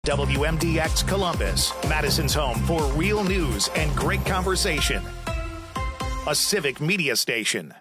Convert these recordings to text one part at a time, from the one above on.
WMDX Columbus, Madison's home for real news and great conversation. A civic media station.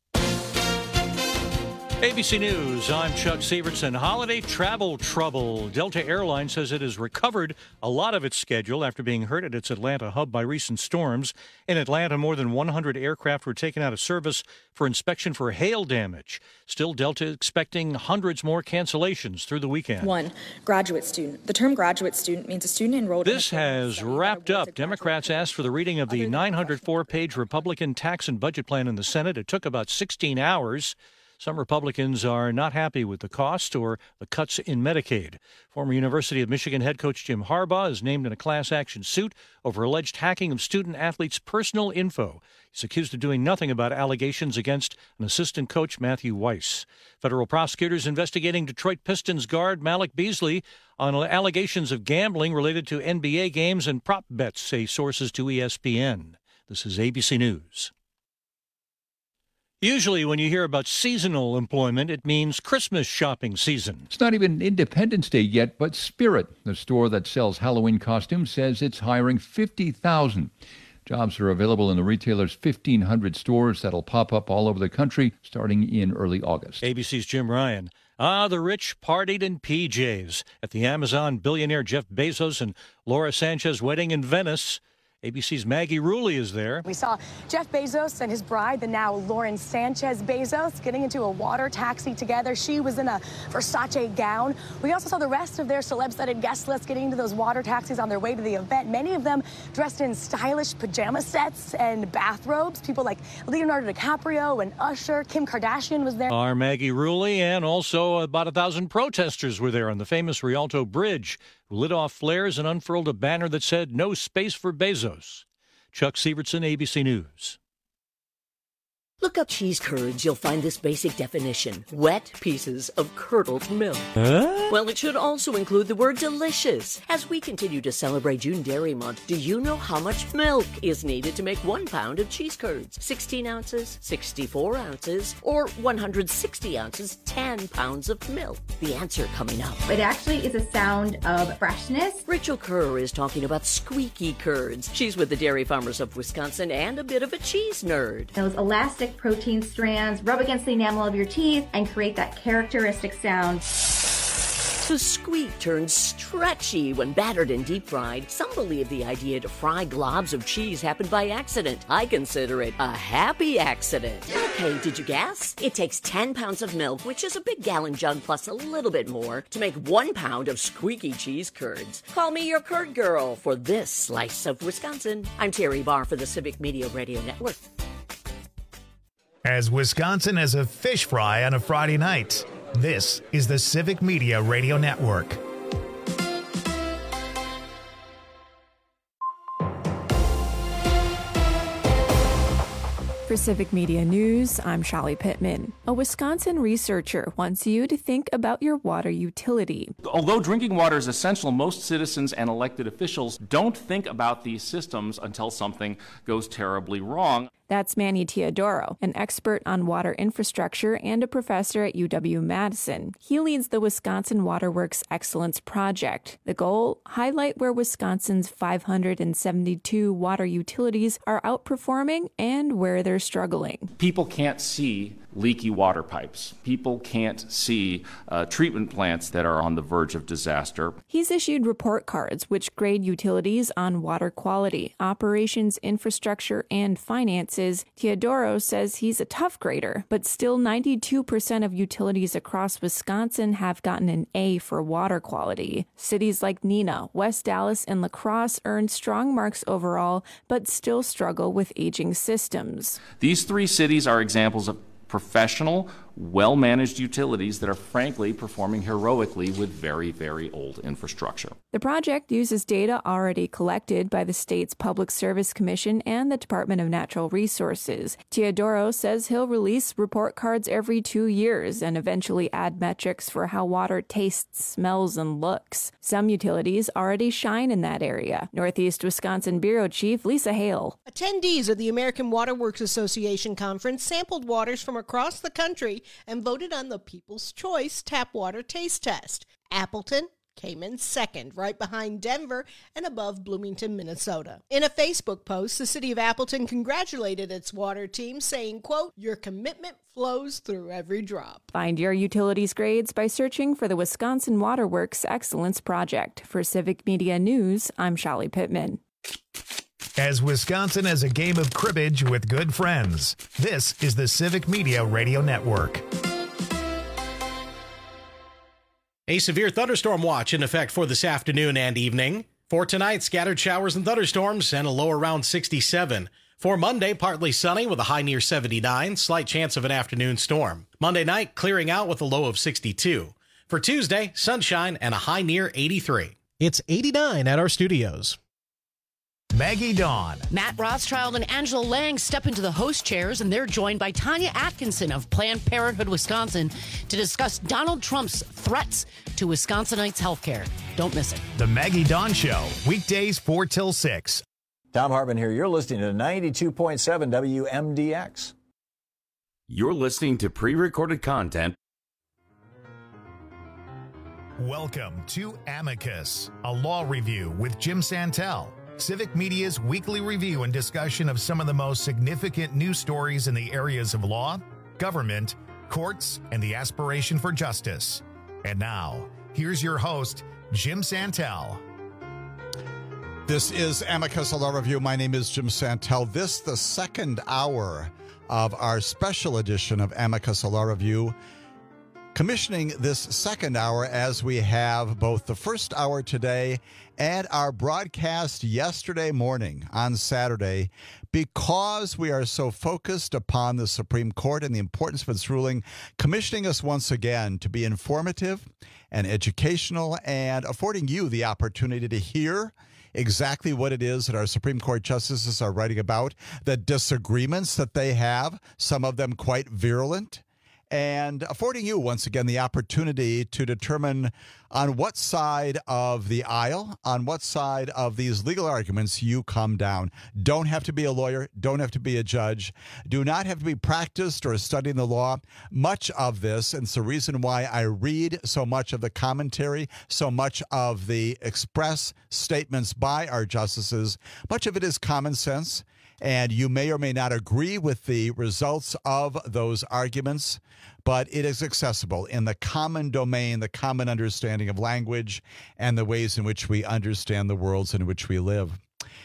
ABC News, I'm Chuck Severson. Holiday travel trouble. Delta Airlines says it has recovered a lot of its schedule after being hurt at its Atlanta hub by recent storms. In Atlanta, more than 100 aircraft were taken out of service for inspection for hail damage. Still, Delta expecting hundreds more cancellations through the weekend. One, graduate student. The term graduate student means a student enrolled in... This has wrapped up. Democrats asked for the reading of the 904-page Republican tax and budget plan in the Senate. It took about 16 hours. Some Republicans are not happy with the cost or the cuts in Medicaid. Former University of Michigan head coach Jim Harbaugh is named in a class action suit over alleged hacking of student-athletes' personal info. He's accused of doing nothing about allegations against an assistant coach, Matthew Weiss. Federal prosecutors investigating Detroit Pistons guard Malik Beasley on allegations of gambling related to NBA games and prop bets, say sources to ESPN. This is ABC News. Usually when you hear about seasonal employment, it means Christmas shopping season. It's not even Independence Day yet, but Spirit, the store that sells Halloween costumes, says it's hiring 50,000. Jobs are available in the retailer's 1,500 stores that'll pop up all over the country starting in early August. ABC's Jim Ryan. The rich partied in PJs at the Amazon billionaire Jeff Bezos and Laura Sanchez wedding in Venice. ABC's Maggie Rulli is there. We saw Jeff Bezos and his bride, the now Lauren Sanchez Bezos, getting into a water taxi together. She was in a Versace gown. We also saw the rest of their celeb-studded guest list getting into those water taxis on their way to the event. Many of them dressed in stylish pajama sets and bathrobes. People like Leonardo DiCaprio and Usher. Kim Kardashian was there. Our Maggie Rulli, and also about 1,000 protesters were there on the famous Rialto Bridge, who lit off flares and unfurled a banner that said, "No space for Bezos." Chuck Severson, ABC News. Look up cheese curds. You'll find this basic definition: wet pieces of curdled milk. Well, it should also include the word delicious. As we continue to celebrate June Dairy Month, do you know how much milk is needed to make 1 pound of cheese curds? 16 ounces, 64 ounces, or 160 ounces, 10 pounds of milk? The answer coming up. It actually is a sound of freshness. Rachel Kerr is talking about squeaky curds. She's with the Dairy Farmers of Wisconsin and a bit of a cheese nerd. Those elastic protein strands rub against the enamel of your teeth and create that characteristic sound. The squeak turns stretchy when battered and deep fried. Some believe the idea to fry globs of cheese happened by accident. I consider it a happy accident. Okay, did you guess? It takes 10 pounds of milk, which is a big gallon jug plus a little bit more, to make 1 pound of squeaky cheese curds. Call me your curd girl for this slice of Wisconsin. I'm Terry Barr for the Civic Media Radio Network. As Wisconsin as a fish fry on a Friday night, this is the Civic Media Radio Network. For Civic Media News, I'm Shelly Pittman. A Wisconsin researcher wants you to think about your water utility. Although drinking water is essential, most citizens and elected officials don't think about these systems until something goes terribly wrong. That's Manny Teodoro, an expert on water infrastructure and a professor at UW-Madison. He leads the Wisconsin Waterworks Excellence Project. The goal? Highlight where Wisconsin's 572 water utilities are outperforming and where they're struggling. People can't see leaky water pipes. People can't see treatment plants that are on the verge of disaster. He's issued report cards which grade utilities on water quality, operations, infrastructure, and finances. Teodoro says he's a tough grader, but still 92% of utilities across Wisconsin have gotten an A for water quality. Cities like Neenah, West Dallas, and La Crosse earned strong marks overall, but still struggle with aging systems. These 3 cities are examples of professional, well-managed utilities that are frankly performing heroically with very, very old infrastructure. The project uses data already collected by the state's Public Service Commission and the Department of Natural Resources. Teodoro says he'll release report cards every 2 years and eventually add metrics for how water tastes, smells, and looks. Some utilities already shine in that area. Northeast Wisconsin Bureau Chief Lisa Hale. Attendees of the American Waterworks Association conference sampled waters from across the country and voted on the People's Choice Tap Water Taste Test. Appleton, came in second, right behind Denver and above Bloomington, Minnesota. In a Facebook post, the city of Appleton congratulated its water team, saying, quote, "Your commitment flows through every drop." Find your utilities grades by searching for the Wisconsin Waterworks Excellence Project. For Civic Media News, I'm Shelly Pittman. As Wisconsin has a game of cribbage with good friends, this is the Civic Media Radio Network. A severe thunderstorm watch in effect for this afternoon and evening. For tonight, scattered showers and thunderstorms and a low around 67. For Monday, partly sunny with a high near 79, slight chance of an afternoon storm. Monday night, clearing out with a low of 62. For Tuesday, sunshine and a high near 83. It's 89 at our studios. Maggie Dawn. Matt Rothschild and Angela Lang step into the host chairs, and they're joined by Tanya Atkinson of Planned Parenthood Wisconsin to discuss Donald Trump's threats to Wisconsinites' health care. Don't miss it. The Maggie Dawn Show, weekdays 4 till 6. Tom Hartman here. You're listening to 92.7 WMDX. You're listening to pre-recorded content. Welcome to Amicus, a law review with Jim Santel. Civic Media's weekly review and discussion of some of the most significant news stories in the areas of law, government, courts, and the aspiration for justice. And now, here's your host, Jim Santel. This is Amicus, a law review. My name is Jim Santel. This, the second hour of our special edition of Amicus, a law review. Commissioning this second hour as we have both the first hour today and our broadcast yesterday morning on Saturday, because we are so focused upon the Supreme Court and the importance of its ruling, commissioning us once again to be informative and educational and affording you the opportunity to hear exactly what it is that our Supreme Court justices are writing about, the disagreements that they have, some of them quite virulent, and affording you, once again, the opportunity to determine on what side of the aisle, on what side of these legal arguments you come down. Don't have to be a lawyer, don't have to be a judge, do not have to be practiced or studying the law. Much of this, and it's the reason why I read so much of the commentary, so much of the express statements by our justices, much of it is common sense. And you may or may not agree with the results of those arguments, but it is accessible in the common domain, the common understanding of language, and the ways in which we understand the worlds in which we live.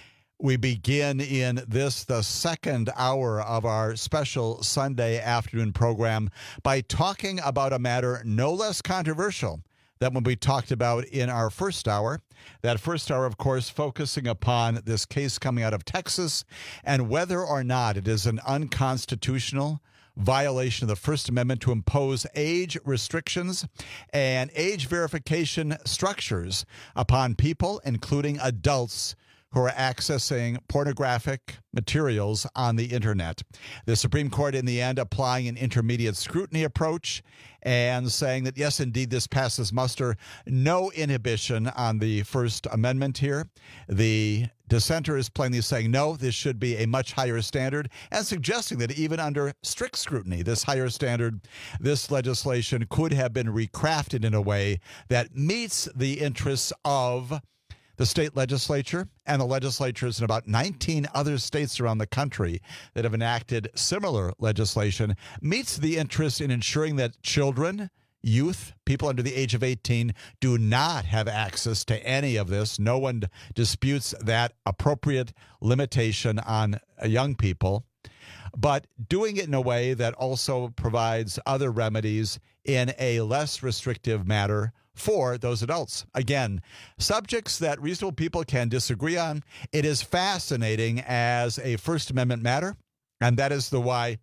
We begin in this, the second hour of our special Sunday afternoon program, by talking about a matter no less controversial than when we talked about in our first hour. That first hour, of course, focusing upon this case coming out of Texas and whether or not it is an unconstitutional violation of the First Amendment to impose age restrictions and age verification structures upon people, including adults, who are accessing pornographic materials on the internet. The Supreme Court, in the end, applying an intermediate scrutiny approach and saying that, yes, indeed, this passes muster. No inhibition on the First Amendment here. The dissenter is plainly saying, no, this should be a much higher standard, and suggesting that even under strict scrutiny, this higher standard, this legislation could have been recrafted in a way that meets the interests of the state legislature and the legislatures in about 19 other states around the country that have enacted similar legislation, meets the interest in ensuring that children, youth, people under the age of 18 do not have access to any of this. No one disputes that appropriate limitation on young people, but doing it in a way that also provides other remedies in a less restrictive manner for those adults. Again, subjects that reasonable people can disagree on. It is fascinating as a First Amendment matter, and that is the why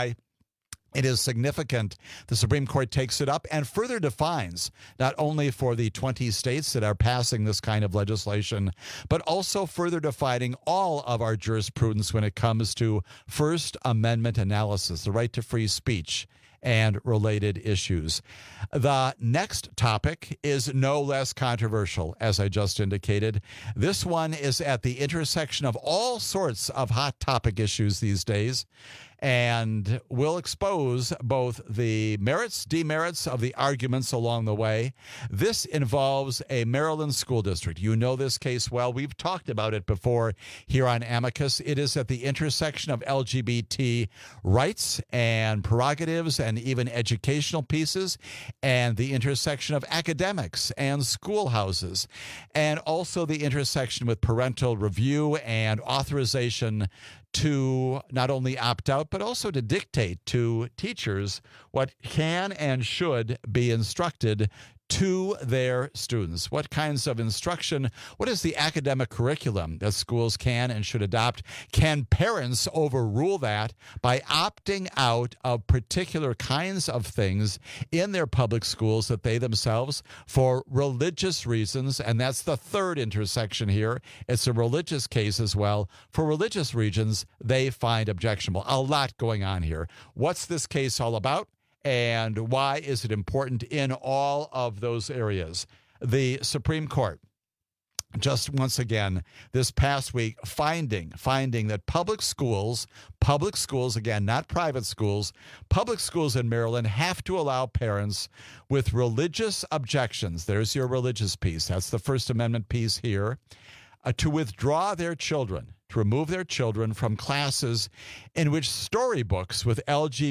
it is significant the Supreme Court takes it up and further defines, not only for the 20 states that are passing this kind of legislation, but also further defining all of our jurisprudence when it comes to First Amendment analysis, the right to free speech, and related issues. The next topic is no less controversial, as I just indicated. This one is at the intersection of all sorts of hot topic issues these days, and we'll expose both the merits, demerits of the arguments along the way. This involves a Maryland school district. You know this case well. We've talked about it before here on Amicus. It is at the intersection of LGBT rights and prerogatives and even educational pieces, and the intersection of academics and schoolhouses, and also the intersection with parental review and authorization to not only opt out, but also to dictate to teachers what can and should be instructed to their students. What kinds of instruction, what is the academic curriculum that schools can and should adopt? Can parents overrule that by opting out of particular kinds of things in their public schools that they themselves, for religious reasons, and that's the third intersection here, it's a religious case as well, for religious reasons they find objectionable. A lot going on here. What's this case all about? And why is it important in all of those areas? The Supreme Court, just once again, this past week, finding that public schools, again, not private schools, public schools in Maryland have to allow parents with religious objections, there's your religious piece, that's the First Amendment piece here, to withdraw their children, to remove their children from classes in which storybooks with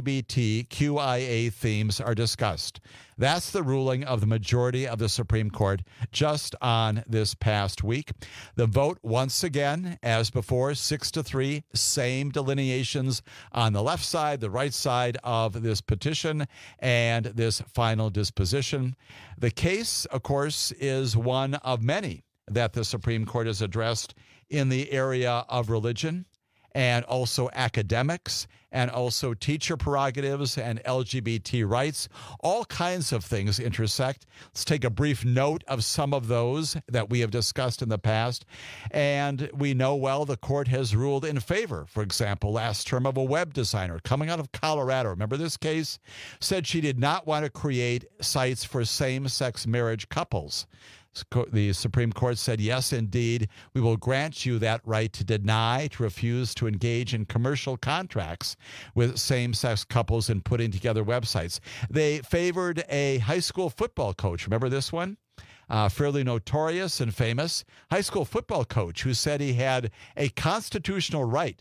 LGBTQIA themes are discussed. That's the ruling of the majority of the Supreme Court just on this past week. The vote, once again, as before, 6-3, same delineations on the left side, the right side of this petition, and this final disposition. The case, of course, is one of many that the Supreme Court has addressed in the area of religion and also academics and also teacher prerogatives and LGBT rights. All kinds of things intersect. Let's take a brief note of some of those that we have discussed in the past. And we know well the court has ruled in favor, for example, last term of a web designer coming out of Colorado. Remember this case? Said she did not want to create sites for same-sex marriage couples. The Supreme Court said, yes, indeed, we will grant you that right to deny, to refuse to engage in commercial contracts with same-sex couples in putting together websites. They favored a high school football coach. Remember this one? Fairly notorious and famous high school football coach who said he had a constitutional right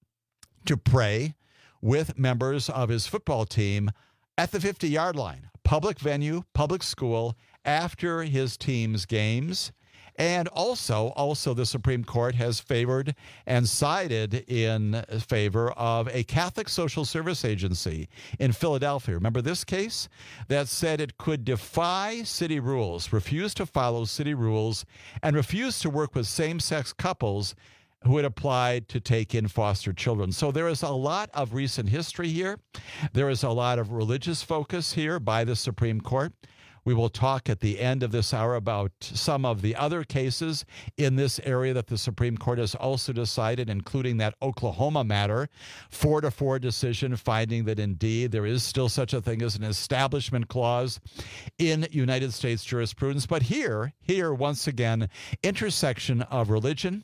to pray with members of his football team at the 50-yard line, public venue, public school, after his team's games. And also the Supreme Court has favored and sided in favor of a Catholic social service agency in Philadelphia. Remember this case? That said it could defy city rules, refuse to follow city rules, and refuse to work with same-sex couples who had applied to take in foster children. So there is a lot of recent history here. There is a lot of religious focus here by the Supreme Court. We will talk at the end of this hour about some of the other cases in this area that the Supreme Court has also decided, including that Oklahoma matter, 4-4 decision finding that indeed there is still such a thing as an establishment clause in United States jurisprudence. But here, once again, intersection of religion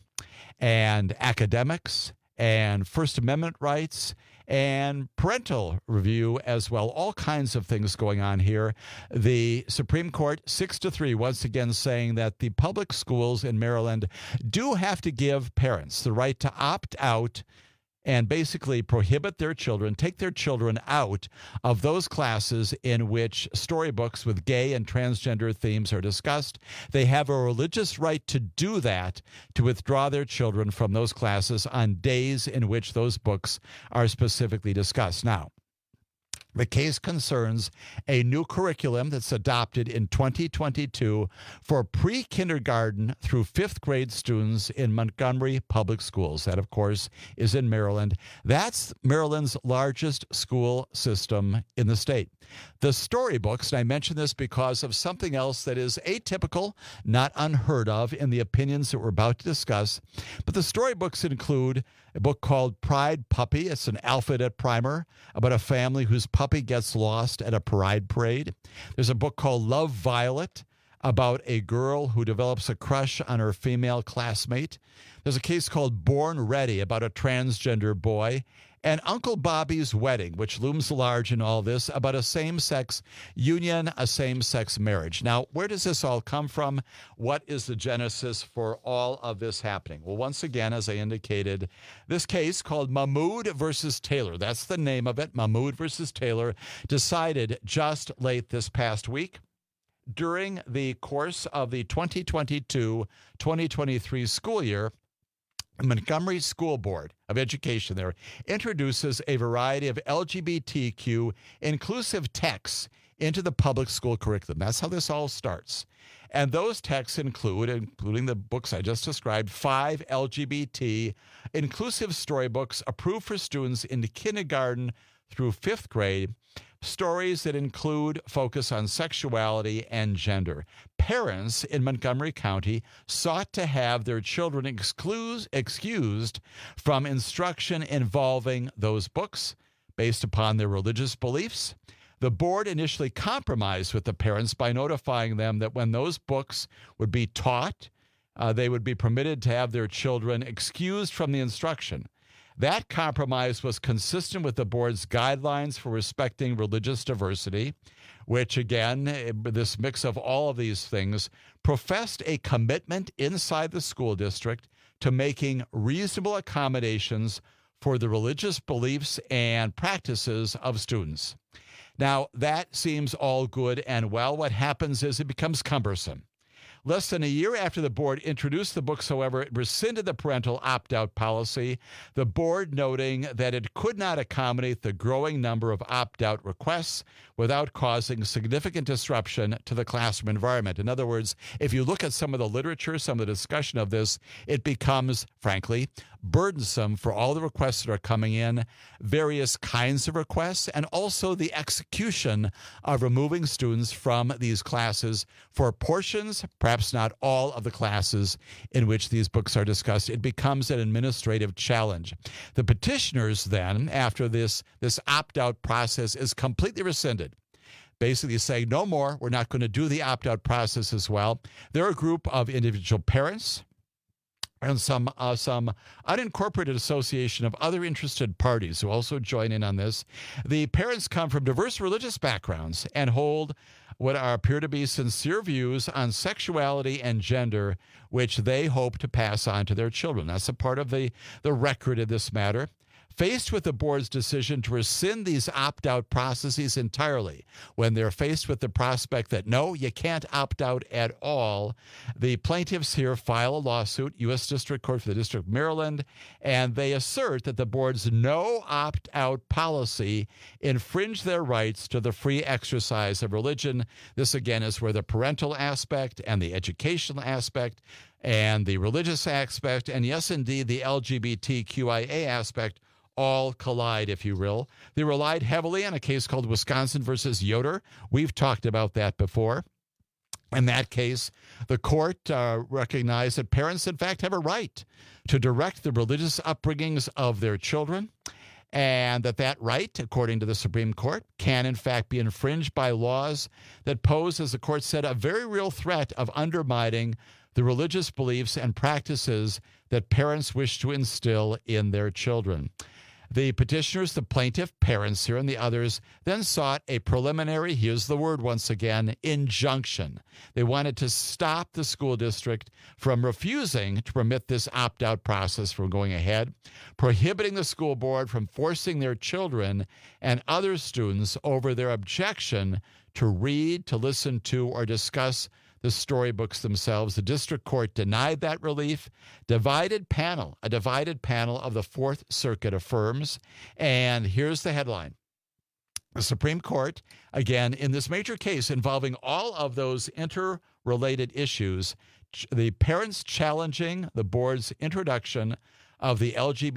and academics and First Amendment rights and parental review as well. All kinds of things going on here. The Supreme Court, 6-3, once again saying that the public schools in Maryland do have to give parents the right to opt out and basically prohibit their children, take their children out of those classes in which storybooks with gay and transgender themes are discussed. They have a religious right to do that, to withdraw their children from those classes on days in which those books are specifically discussed. Now, the case concerns a new curriculum that's adopted in 2022 for pre-kindergarten through fifth grade students in Montgomery Public Schools. That, of course, is in Maryland. That's Maryland's largest school system in the state. The storybooks, and I mention this because of something else that is atypical, not unheard of in the opinions that we're about to discuss, but the storybooks include a book called Pride Puppy. It's an alphabet primer about a family whose puppy gets lost at a pride parade. There's a book called Love Violet about a girl who develops a crush on her female classmate. There's a case called Born Ready about a transgender boy. and Uncle Bobby's wedding, which looms large in all this, about a same-sex union, a same-sex marriage. Now, where does this all come from? What is the genesis for all of this happening? Well, once again, as I indicated, this case called Mahmoud versus Taylor, that's the name of it, Mahmoud versus Taylor, decided just late this past week. During the course of the 2022-2023 school year, the Montgomery School Board of Education there introduces a variety of LGBTQ inclusive texts into the public school curriculum. That's how this all starts. And those texts including the books I just described, 5 LGBT inclusive storybooks approved for students in kindergarten through 5th grade, stories that include focus on sexuality and gender. Parents in Montgomery County sought to have their children excused from instruction involving those books based upon their religious beliefs. The board initially compromised with the parents by notifying them that when those books would be taught, they would be permitted to have their children excused from the instruction. That compromise was consistent with the board's guidelines for respecting religious diversity, which, again, this mix of all of these things, professed a commitment inside the school district to making reasonable accommodations for the religious beliefs and practices of students. Now, that seems all good and well. What happens is it becomes cumbersome. Less than a year after the board introduced the books, however, it rescinded the parental opt-out policy, the board noting that it could not accommodate the growing number of opt-out requests without causing significant disruption to the classroom environment. In other words, if you look at some of the literature, some of the discussion of this, it becomes, frankly, burdensome for all the requests that are coming in, various kinds of requests, and also the execution of removing students from these classes for portions, perhaps not all of the classes in which these books are discussed. It becomes an administrative challenge. The petitioners then, after this opt-out process is completely rescinded, basically saying no more, we're not going to do the opt-out process as well. They're a group of individual parents and some unincorporated association of other interested parties who also join in on this. The parents come from diverse religious backgrounds and hold what appear to be sincere views on sexuality and gender, which they hope to pass on to their children. That's a part of the record of this matter. Faced with the board's decision to rescind these opt-out processes entirely, when they're faced with the prospect that, no, you can't opt out at all, the plaintiffs here file a lawsuit, U.S. District Court for the District of Maryland, and they assert that the board's no opt-out policy infringed their rights to the free exercise of religion. This, again, is where the parental aspect and the educational aspect and the religious aspect, and yes, indeed, the LGBTQIA aspect all collide, if you will. They relied heavily on a case called Wisconsin versus Yoder. We've talked about that before. In that case, the court recognized that parents, in fact, have a right to direct the religious upbringings of their children, and that right, according to the Supreme Court, can, in fact, be infringed by laws that pose, as the court said, a very real threat of undermining the religious beliefs and practices that parents wish to instill in their children. The petitioners, the plaintiff, parents here, and the others then sought a preliminary, here's the word once again, injunction. They wanted to stop the school district from refusing to permit this opt-out process from going ahead, prohibiting the school board from forcing their children and other students over their objection to read, to listen to, or discuss the storybooks themselves. The district court denied that relief. A divided panel of the Fourth Circuit affirms. And here's the headline. The Supreme Court, again, in this major case involving all of those interrelated issues, the parents challenging the board's introduction of the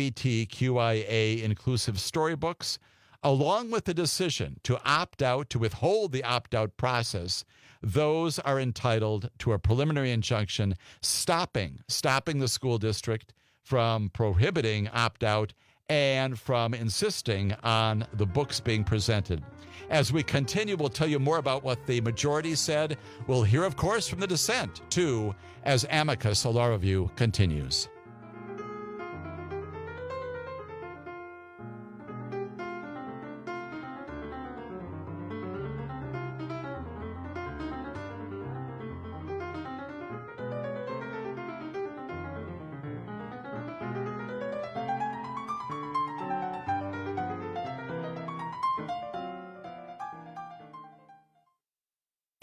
LGBTQIA inclusive storybooks, along with the decision to opt out, to withhold the opt-out process, those are entitled to a preliminary injunction stopping the school district from prohibiting opt-out and from insisting on the books being presented. As we continue, we'll tell you more about what the majority said. We'll hear, of course, from the dissent, too, as Amicus, a law review, continues.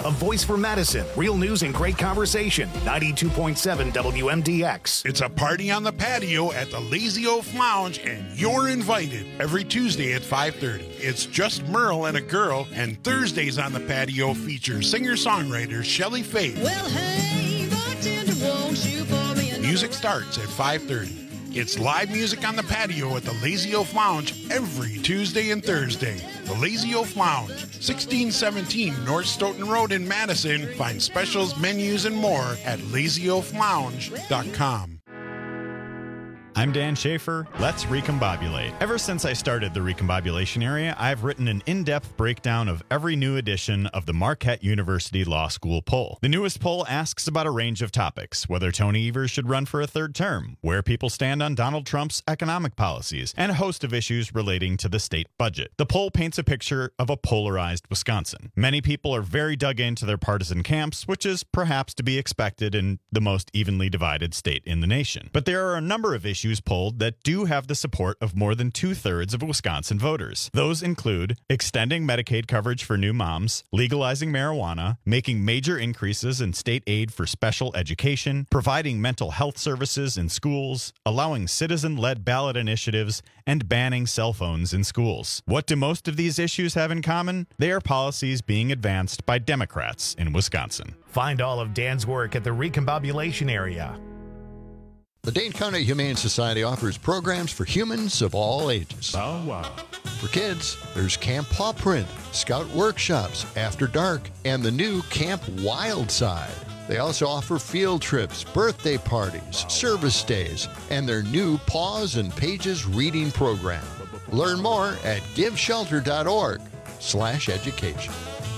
A voice for Madison. Real news and great conversation. 92.7 WMDX. It's a party on the patio at the Lazy Oaf Lounge, and you're invited every Tuesday at 5:30. It's just Merle and a girl, and Thursdays on the patio feature singer-songwriter Shelley Faith. Well, hey, bartender, won't you pour me another? Music starts at 5:30. It's live music on the patio at the Lazy Oaf Lounge every Tuesday and Thursday. The Lazy Oaf Lounge, 1617 North Stoughton Road in Madison. Find specials, menus, and more at lazyoaflounge.com. I'm Dan Schaefer. Let's recombobulate. Ever since I started the recombobulation area, I've written an in-depth breakdown of every new edition of the Marquette University Law School poll. The newest poll asks about a range of topics: whether Tony Evers should run for a third term, where people stand on Donald Trump's economic policies, and a host of issues relating to the state budget. The poll paints a picture of a polarized Wisconsin. Many people are very dug into their partisan camps, which is perhaps to be expected in the most evenly divided state in the nation. But there are a number of issues polled that do have the support of more than 2/3 of Wisconsin voters. Those include extending Medicaid coverage for new moms, legalizing marijuana, making major increases in state aid for special education, providing mental health services in schools, allowing citizen-led ballot initiatives, and banning cell phones in schools. What do most of these issues have in common? They are policies being advanced by Democrats in Wisconsin. Find all of Dan's work at the Recombobulation area. The Dane County Humane Society offers programs for humans of all ages. Oh, wow. For kids, there's Camp Paw Print, Scout Workshops, After Dark, and the new Camp Wild Side. They also offer field trips, birthday parties, service days, and their new Paws and Pages reading program. Learn more at giveshelter.org/education.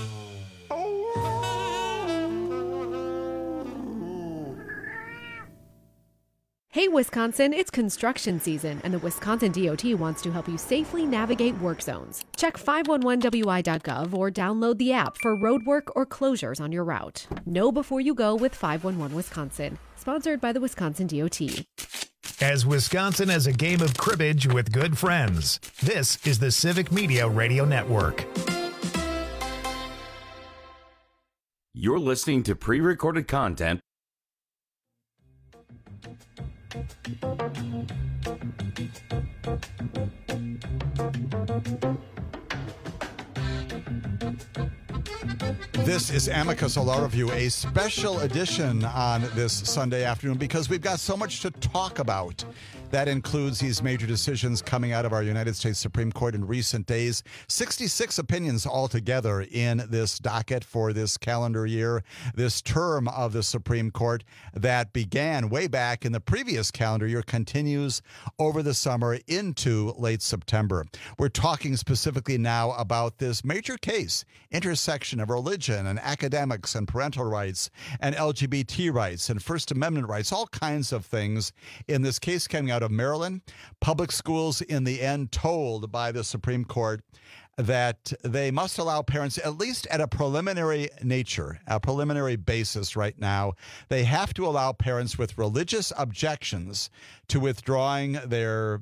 Hey Wisconsin, it's construction season, and the Wisconsin DOT wants to help you safely navigate work zones. Check 511wi.gov or download the app for road work or closures on your route. Know before you go with 511 Wisconsin, sponsored by the Wisconsin DOT. As Wisconsin has a game of cribbage with good friends, this is the Civic Media Radio Network. You're listening to pre-recorded content. This is Amicus, a law review, a special edition on this Sunday afternoon because we've got so much to talk about. That includes these major decisions coming out of our United States Supreme Court in recent days. 66 opinions altogether in this docket for this calendar year, this term of the Supreme Court that began way back in the previous calendar year, continues over the summer into late September. We're talking specifically now about this major case, intersection of religion and academics and parental rights and LGBT rights and First Amendment rights, all kinds of things in this case coming out of Maryland. Public schools in the end told by the Supreme Court that they must allow parents, at least at a preliminary nature, a preliminary basis right now, they have to allow parents with religious objections to withdrawing their,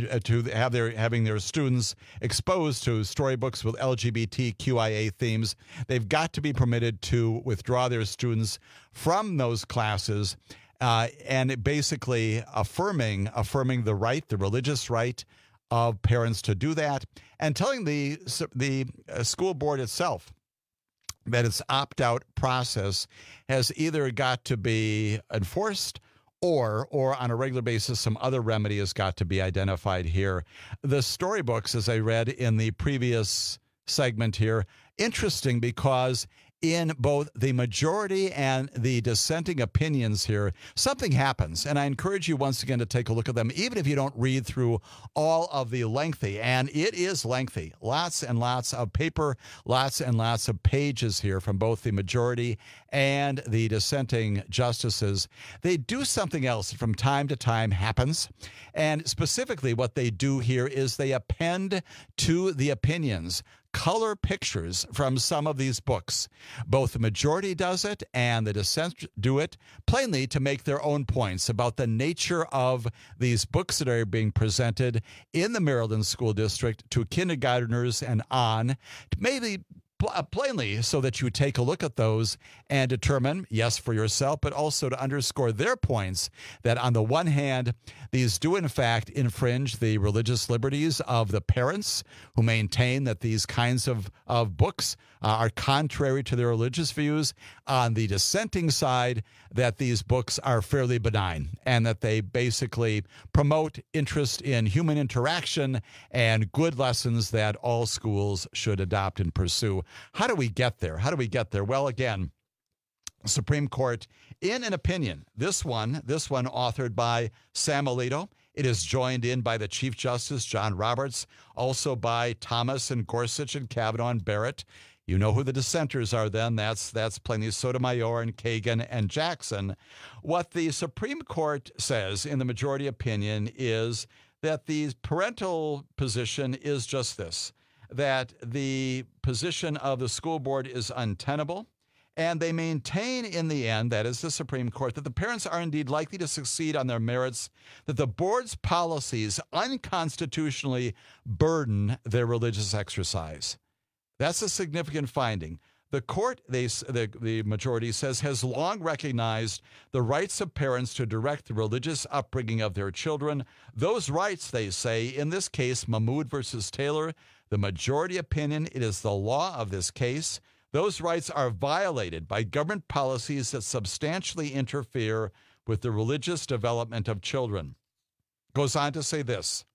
having their students exposed to storybooks with LGBTQIA themes. They've got to be permitted to withdraw their students from those classes. And basically affirming the right, the religious right of parents to do that, and telling the school board itself that its opt-out process has either got to be enforced or on a regular basis, some other remedy has got to be identified here. The storybooks, as I read in the previous segment here, interesting because in both the majority and the dissenting opinions here, something happens. And I encourage you once again to take a look at them, even if you don't read through all of the lengthy, and it is lengthy, lots and lots of paper, lots and lots of pages here from both the majority and the dissenting justices. They do something else that from time to time happens. And specifically what they do here is they append to the opinions color pictures from some of these books. Both the majority does it and the dissent do it plainly to make their own points about the nature of these books that are being presented in the Maryland School District to kindergartners and on, to maybe plainly so that you take a look at those and determine, yes, for yourself, but also to underscore their points that on the one hand, these do in fact infringe the religious liberties of the parents who maintain that these kinds of books are contrary to their religious views. On the dissenting side, that these books are fairly benign and that they basically promote interest in human interaction and good lessons that all schools should adopt and pursue. How do we get there? Well, again, Supreme Court, in an opinion, this one authored by Sam Alito. It is joined in by the Chief Justice, John Roberts, also by Thomas and Gorsuch and Kavanaugh and Barrett. You know who the dissenters are then. That's plainly Sotomayor and Kagan and Jackson. What the Supreme Court says in the majority opinion is that the parental position is just this, that the position of the school board is untenable. And they maintain in the end, that is the Supreme Court, that the parents are indeed likely to succeed on their merits, that the board's policies unconstitutionally burden their religious exercise. That's a significant finding. The court, the majority says, has long recognized the rights of parents to direct the religious upbringing of their children. Those rights, they say, in this case, Mahmoud versus Taylor, the majority opinion, it is the law of this case. Those rights are violated by government policies that substantially interfere with the religious development of children. Goes on to say this,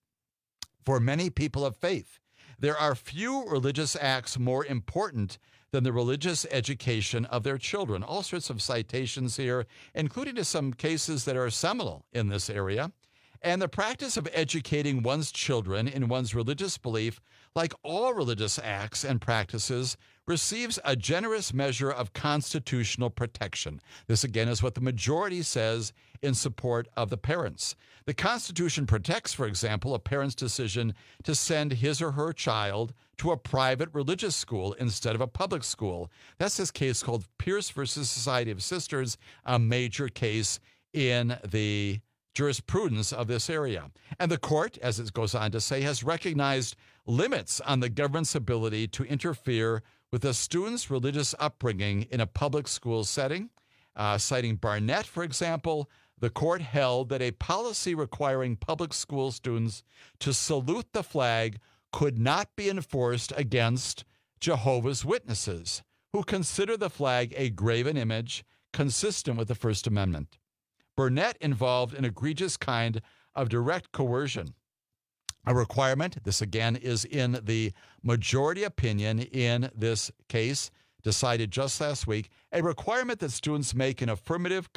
for many people of faith, there are few religious acts more important than the religious education of their children. All sorts of citations here, including to some cases that are seminal in this area. And the practice of educating one's children in one's religious belief, like all religious acts and practices, receives a generous measure of constitutional protection. This, again, is what the majority says in support of the parents. The Constitution protects, for example, a parent's decision to send his or her child to a private religious school instead of a public school. That's this case called Pierce versus Society of Sisters, a major case in the jurisprudence of this area. And the court, as it goes on to say, has recognized limits on the government's ability to interfere with a student's religious upbringing in a public school setting. Citing Barnett, for example, the court held that a policy requiring public school students to salute the flag could not be enforced against Jehovah's Witnesses, who consider the flag a graven image consistent with the First Amendment. Burnett involved an egregious kind of direct coercion, a requirement, this again is in the majority opinion in this case, decided just last week, a requirement that students make an affirmation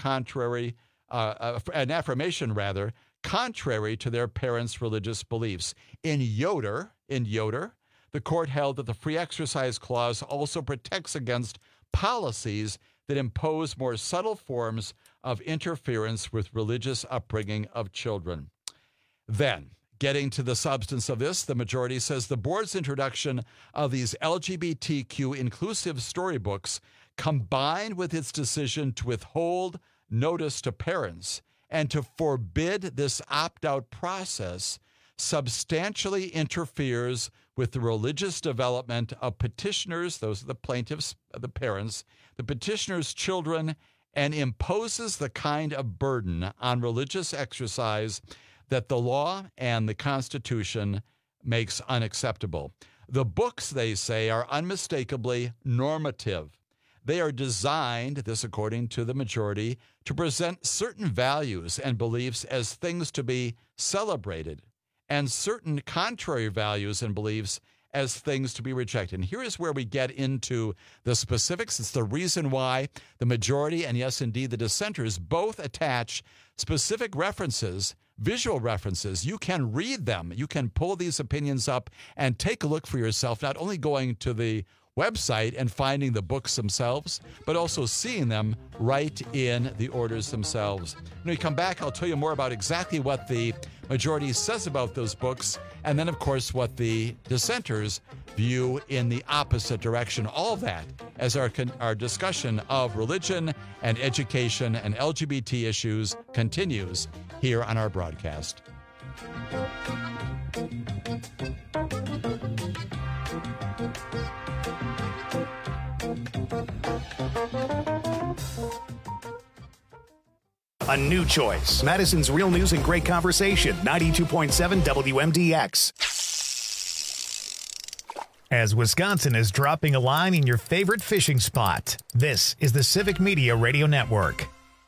contrary to their parents' religious beliefs. In Yoder, the court held that the Free Exercise Clause also protects against policies that impose more subtle forms of interference with religious upbringing of children. Then, getting to the substance of this, the majority says the board's introduction of these LGBTQ inclusive storybooks, combined with its decision to withhold notice to parents and to forbid this opt-out process, substantially interferes with the religious development of petitioners, those are the plaintiffs, the parents, the petitioners' children, and imposes the kind of burden on religious exercise that the law and the Constitution makes unacceptable. The books, they say, are unmistakably normative. They are designed, this according to the majority, to present certain values and beliefs as things to be celebrated, and certain contrary values and beliefs as things to be rejected. And here is where we get into the specifics. It's the reason why the majority, and yes, indeed, the dissenters, both attach specific references, visual references. You can read them. You can pull these opinions up and take a look for yourself, not only going to the website and finding the books themselves, but also seeing them right in the orders themselves. When we come back, I'll tell you more about exactly what the majority says about those books, and then, of course, what the dissenters view in the opposite direction. All that as our discussion of religion and education and LGBT issues continues here on our broadcast. a new choice. Madison's real news and great conversation. 92.7 WMDX. As Wisconsin is dropping a line in your favorite fishing spot, this is the Civic Media Radio Network.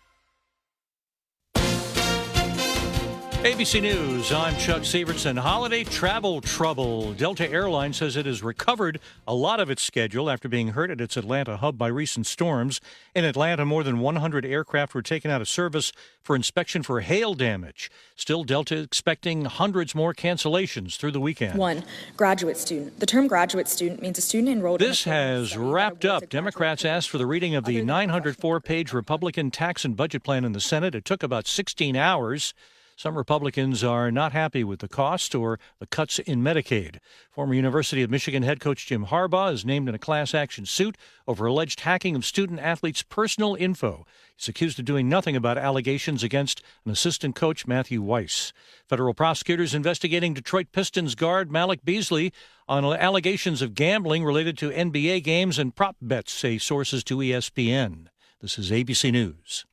ABC News, I'm Chuck Severson. Holiday travel trouble. Delta Airlines says it has recovered a lot of its schedule after being hurt at its Atlanta hub by recent storms. In Atlanta, more than 100 aircraft were taken out of service for inspection for hail damage. Still, Delta expecting hundreds more cancellations through the weekend. One, graduate student. The term graduate student means a student enrolled in This has wrapped up. Democrats asked for the reading of the 904-page Republican tax and budget plan in the Senate. It took about 16 hours. Some Republicans are not happy with the cost or the cuts in Medicaid. Former University of Michigan head coach Jim Harbaugh is named in a class action suit over alleged hacking of student-athletes' personal info. He's accused of doing nothing about allegations against an assistant coach, Matthew Weiss. Federal prosecutors investigating Detroit Pistons guard Malik Beasley on allegations of gambling related to NBA games and prop bets, say sources to ESPN. This is ABC News.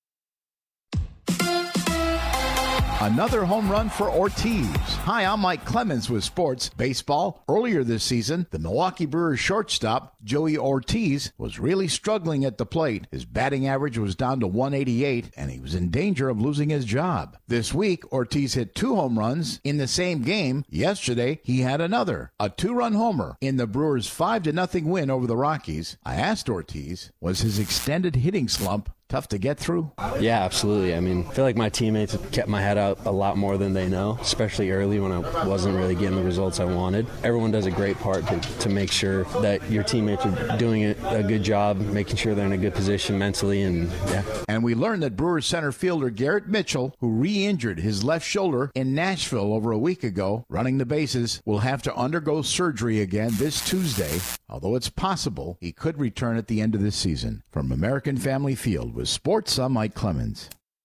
Another home run for Ortiz. Hi, I'm Mike Clemens with Sports Baseball. Earlier this season, the Milwaukee Brewers shortstop, Joey Ortiz, was really struggling at the plate. His batting average was down to 188, and he was in danger of losing his job. This week, Ortiz hit 2 home runs in the same game. Yesterday, he had another, a 2-run homer in the Brewers' 5-0 win over the Rockies. I asked Ortiz, was his extended hitting slump tough to get through? Yeah, absolutely. I mean, I feel like my teammates have kept my head out a lot more than they know, especially early when I wasn't really getting the results I wanted. Everyone does a great part to make sure that your teammates are doing a good job, making sure they're in a good position mentally, and yeah. And we learned that Brewers center fielder Garrett Mitchell, who re-injured his left shoulder in Nashville over a week ago, running the bases, will have to undergo surgery again this Tuesday, although it's possible he could return at the end of this season. From American Family Field with Sports, I'm Mike Clemens.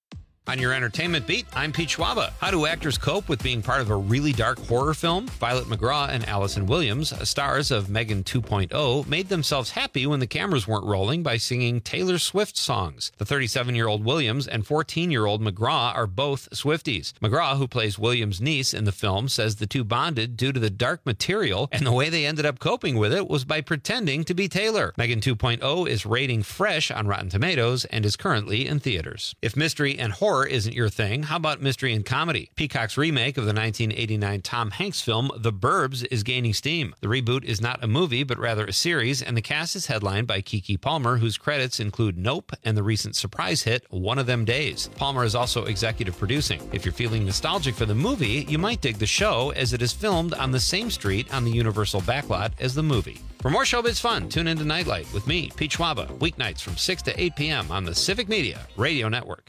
On your entertainment beat, I'm Pete Schwaba. How do actors cope with being part of a really dark horror film? Violet McGraw and Allison Williams, stars of Megan 2.0, made themselves happy when the cameras weren't rolling by singing Taylor Swift songs. The 37-year-old Williams and 14-year-old McGraw are both Swifties. McGraw, who plays Williams' niece in the film, says the two bonded due to the dark material, and the way they ended up coping with it was by pretending to be Taylor. Megan 2.0 is rating fresh on Rotten Tomatoes and is currently in theaters. If mystery and horror isn't your thing, how about mystery and comedy? Peacock's remake of the 1989 Tom Hanks film The Burbs is gaining steam. The reboot is not a movie, but rather a series, and the cast is headlined by Keke Palmer, whose credits include Nope and the recent surprise hit One of Them Days. Palmer is also executive producing. If you're feeling nostalgic for the movie, you might dig the show, as it is filmed on the same street on the Universal backlot as the movie. For more showbiz fun, tune into Nightlight with me, Pete Schwaba, weeknights from 6 to 8 p.m. on the Civic Media Radio Network.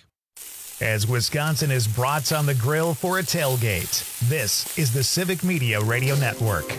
As Wisconsin is brats on the grill for a tailgate, this is the Civic Media Radio Network.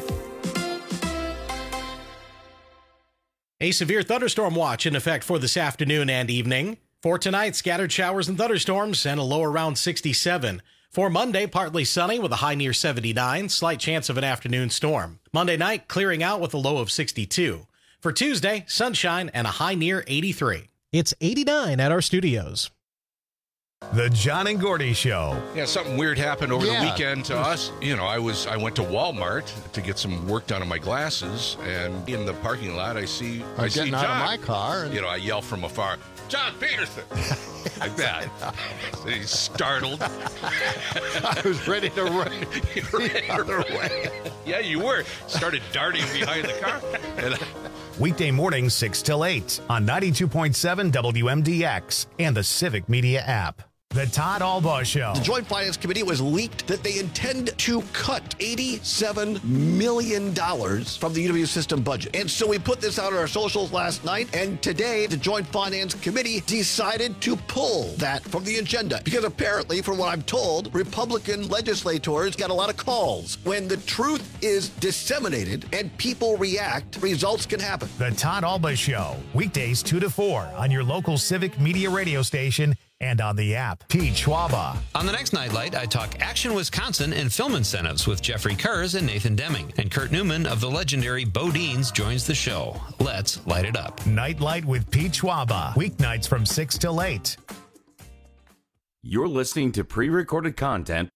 A severe thunderstorm watch in effect for this afternoon and evening. For tonight, scattered showers and thunderstorms and a low around 67. For Monday, partly sunny with a high near 79, slight chance of an afternoon storm. Monday night, clearing out with a low of 62. For Tuesday, sunshine and a high near 83. It's 89 at our studios. The John and Gordy Show. Yeah, something weird happened over the weekend to us. You know, I went to Walmart to get some work done on my glasses, and in the parking lot, I see getting John out of my car. And... You know, I yell from afar, "John Peterson!" like that. And he's startled. I was ready to run the other way. Yeah, you were. Started darting behind the car. And Weekday mornings 6 till 8 on 92.7 WMDX and the Civic Media app. The Todd Albaugh Show. The Joint Finance Committee was leaked that they intend to cut $87 million from the UW system budget. And so we put this out on our socials last night, and today the Joint Finance Committee decided to pull that from the agenda. Because apparently, from what I'm told, Republican legislators got a lot of calls. When the truth is disseminated and people react, results can happen. The Todd Albaugh Show. Weekdays 2 to 4 on your local Civic Media radio station and on the app. Pete Schwaba. On the next Nightlight, I talk Action Wisconsin and film incentives with Jeffrey Kurz and Nathan Deming. And Kurt Newman of the legendary Bodines joins the show. Let's light it up. Nightlight with Pete Schwaba. Weeknights from 6 till 8. You're listening to pre-recorded content.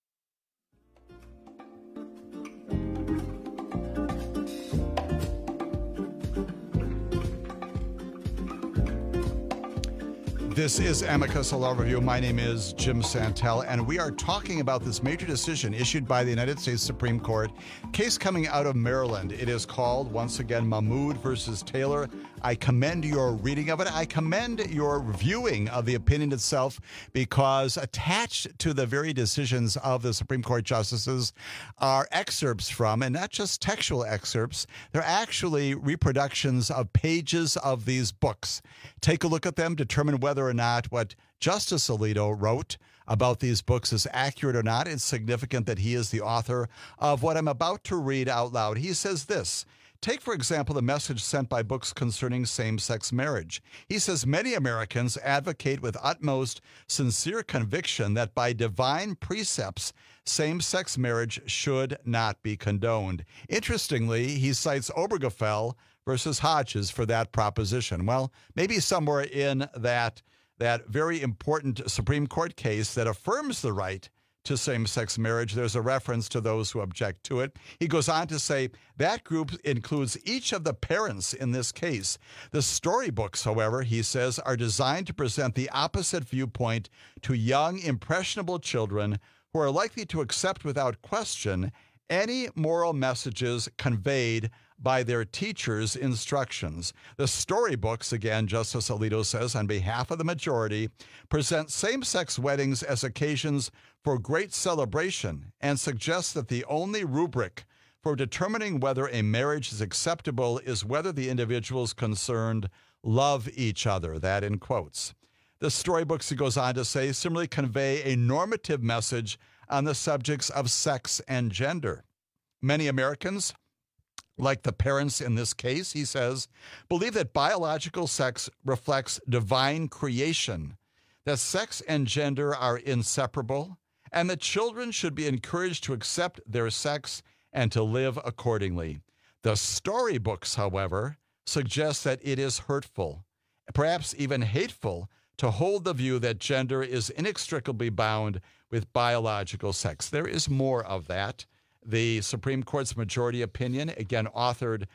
This is Amicus Law Review. My name is Jim Santel, and we are talking about this major decision issued by the United States Supreme Court, case coming out of Maryland. It is called, once again, Mahmoud versus Taylor. I commend your reading of it. I commend your viewing of the opinion itself, because attached to the very decisions of the Supreme Court justices are excerpts from, and not just textual excerpts, they're actually reproductions of pages of these books. Take a look at them, determine whether or not what Justice Alito wrote about these books is accurate or not. It's significant that he is the author of what I'm about to read out loud. He says this. Take, for example, the message sent by books concerning same-sex marriage. He says many Americans advocate with utmost sincere conviction that by divine precepts, same-sex marriage should not be condoned. Interestingly, he cites Obergefell versus Hodges for that proposition. Well, maybe somewhere in that very important Supreme Court case that affirms the right to same-sex marriage, there's a reference to those who object to it. He goes on to say that group includes each of the parents in this case. The storybooks, however, he says, are designed to present the opposite viewpoint to young, impressionable children who are likely to accept without question any moral messages conveyed by their teachers' instructions. The storybooks, again, Justice Alito says, on behalf of the majority, present same-sex weddings as occasions for great celebration and suggest that the only rubric for determining whether a marriage is acceptable is whether the individuals concerned love each other. That in quotes. The storybooks, he goes on to say, similarly convey a normative message on the subjects of sex and gender. Many Americans, like the parents in this case, he says, believe that biological sex reflects divine creation, that sex and gender are inseparable, and that children should be encouraged to accept their sex and to live accordingly. The storybooks, however, suggest that it is hurtful, perhaps even hateful, to hold the view that gender is inextricably bound with biological sex. There is more of that. The Supreme Court's majority opinion, again authored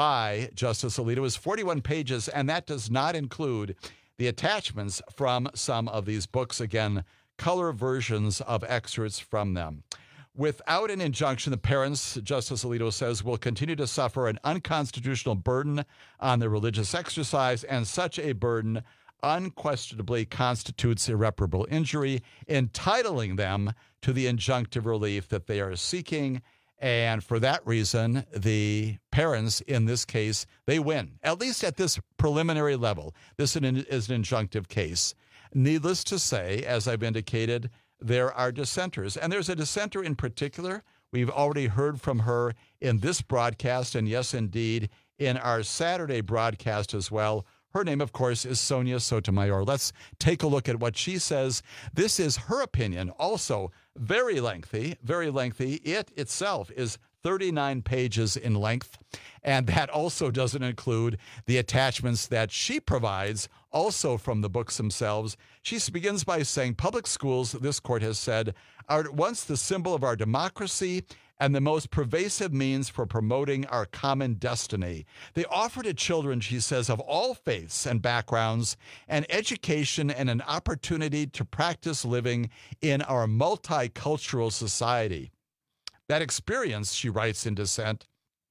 by Justice Alito, is 41 pages, and that does not include the attachments from some of these books, again, color versions of excerpts from them. Without an injunction, the parents, Justice Alito says, will continue to suffer an unconstitutional burden on their religious exercise, and such a burden unquestionably constitutes irreparable injury, entitling them to the injunctive relief that they are seeking. And for that reason, the parents in this case, they win, at least at this preliminary level. This is an injunctive case. Needless to say, as I've indicated, there are dissenters. And there's a dissenter in particular. We've already heard from her in this broadcast, and yes, indeed, in our Saturday broadcast as well. Her name, of course, is Sonia Sotomayor. Let's take a look at what she says. This is her opinion, also very lengthy, very lengthy. It itself is 39 pages in length, and that also doesn't include the attachments that she provides, also from the books themselves. She begins by saying, public schools, this court has said, are at once the symbol of our democracy and the most pervasive means for promoting our common destiny. They offer to children, she says, of all faiths and backgrounds, an education and an opportunity to practice living in our multicultural society. That experience, she writes in dissent,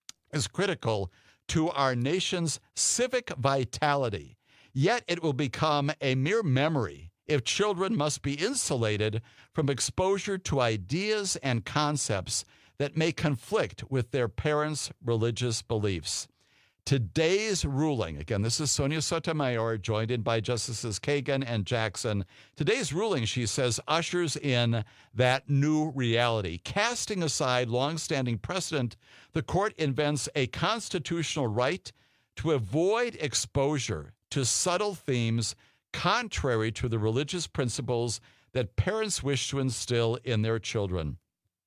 is critical to our nation's civic vitality. Yet it will become a mere memory if children must be insulated from exposure to ideas and concepts that may conflict with their parents' religious beliefs. Today's ruling, again, this is Sonia Sotomayor, joined in by Justices Kagan and Jackson. Today's ruling, she says, ushers in that new reality. Casting aside longstanding precedent, the court invents a constitutional right to avoid exposure to subtle themes contrary to the religious principles that parents wish to instill in their children,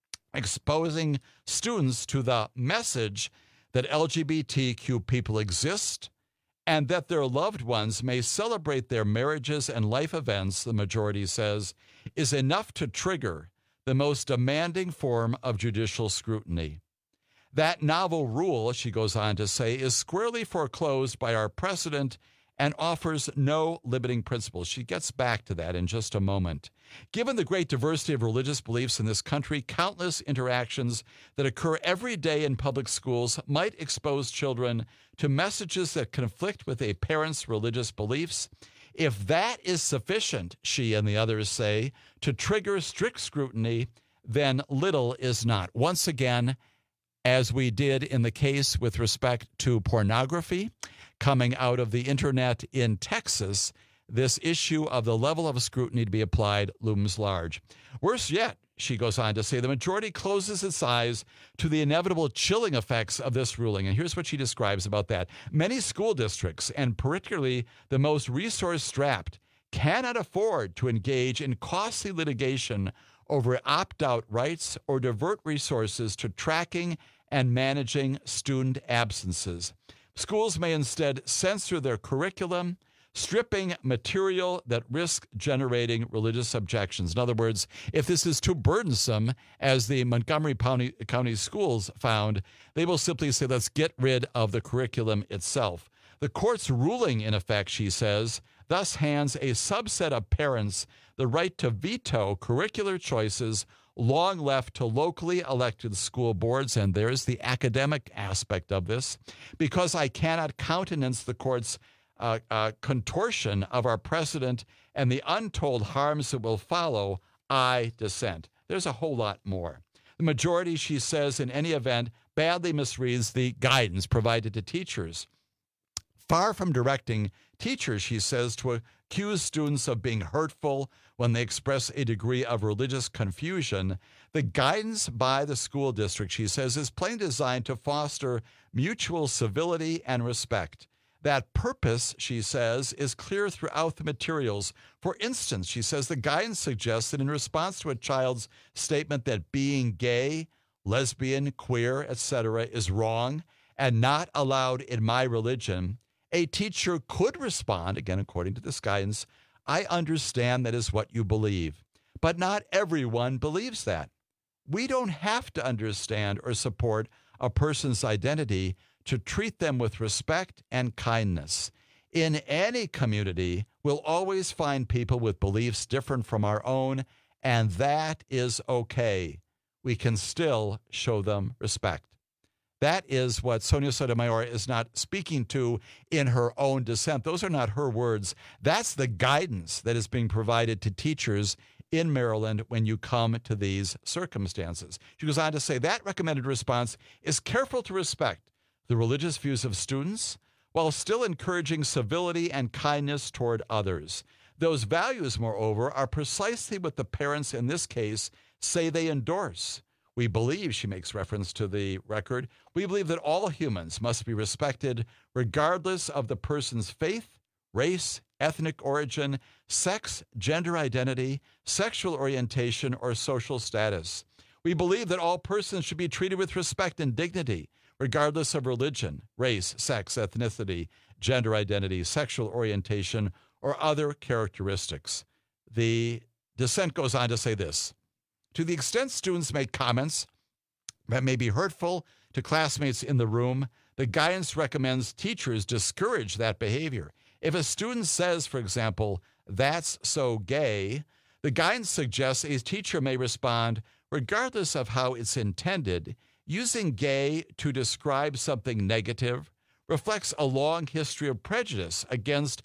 exposing students to the message that LGBTQ people exist and that their loved ones may celebrate their marriages and life events, the majority says, is enough to trigger the most demanding form of judicial scrutiny. That novel rule, she goes on to say, is squarely foreclosed by our precedent and offers no limiting principles. She gets back to that in just a moment. Given the great diversity of religious beliefs in this country, countless interactions that occur every day in public schools might expose children to messages that conflict with a parent's religious beliefs. If that is sufficient, she and the others say, to trigger strict scrutiny, then little is not. Once again, as we did in the case with respect to pornography coming out of the internet in Texas, this issue of the level of scrutiny to be applied looms large. Worse yet, she goes on to say, the majority closes its eyes to the inevitable chilling effects of this ruling. And here's what she describes about that. Many school districts, and particularly the most resource-strapped, cannot afford to engage in costly litigation over opt-out rights or divert resources to tracking and managing student absences. Schools may instead censor their curriculum, stripping material that risk generating religious objections. In other words, if this is too burdensome, as the Montgomery County schools found, they will simply say, let's get rid of the curriculum itself. The court's ruling, in effect, she says, thus hands a subset of parents the right to veto curricular choices long left to locally elected school boards, and there's the academic aspect of this, because I cannot countenance the court's contortion of our precedent and the untold harms that will follow, I dissent. There's a whole lot more. The majority, she says, in any event, badly misreads the guidance provided to teachers. Far from directing teachers, she says, to accuse students of being hurtful when they express a degree of religious confusion, the guidance by the school district, she says, is plainly designed to foster mutual civility and respect. That purpose, she says, is clear throughout the materials. For instance, she says, the guidance suggests that in response to a child's statement that being gay, lesbian, queer, etc. is wrong and not allowed in my religion, a teacher could respond, again, according to this guidance, I understand that is what you believe, but not everyone believes that. We don't have to understand or support a person's identity to treat them with respect and kindness. In any community, we'll always find people with beliefs different from our own, and that is okay. We can still show them respect. That is what Sonia Sotomayor is not speaking to in her own dissent. Those are not her words. That's the guidance that is being provided to teachers in Maryland when you come to these circumstances. She goes on to say that recommended response is careful to respect the religious views of students while still encouraging civility and kindness toward others. Those values, moreover, are precisely what the parents in this case say they endorse. We believe, she makes reference to the record, we believe that all humans must be respected regardless of the person's faith, race, ethnic origin, sex, gender identity, sexual orientation, or social status. We believe that all persons should be treated with respect and dignity, regardless of religion, race, sex, ethnicity, gender identity, sexual orientation, or other characteristics. The dissent goes on to say this. To the extent students make comments that may be hurtful to classmates in the room, the guidance recommends teachers discourage that behavior. If a student says, for example, that's so gay, the guidance suggests a teacher may respond, regardless of how it's intended, using gay to describe something negative reflects a long history of prejudice against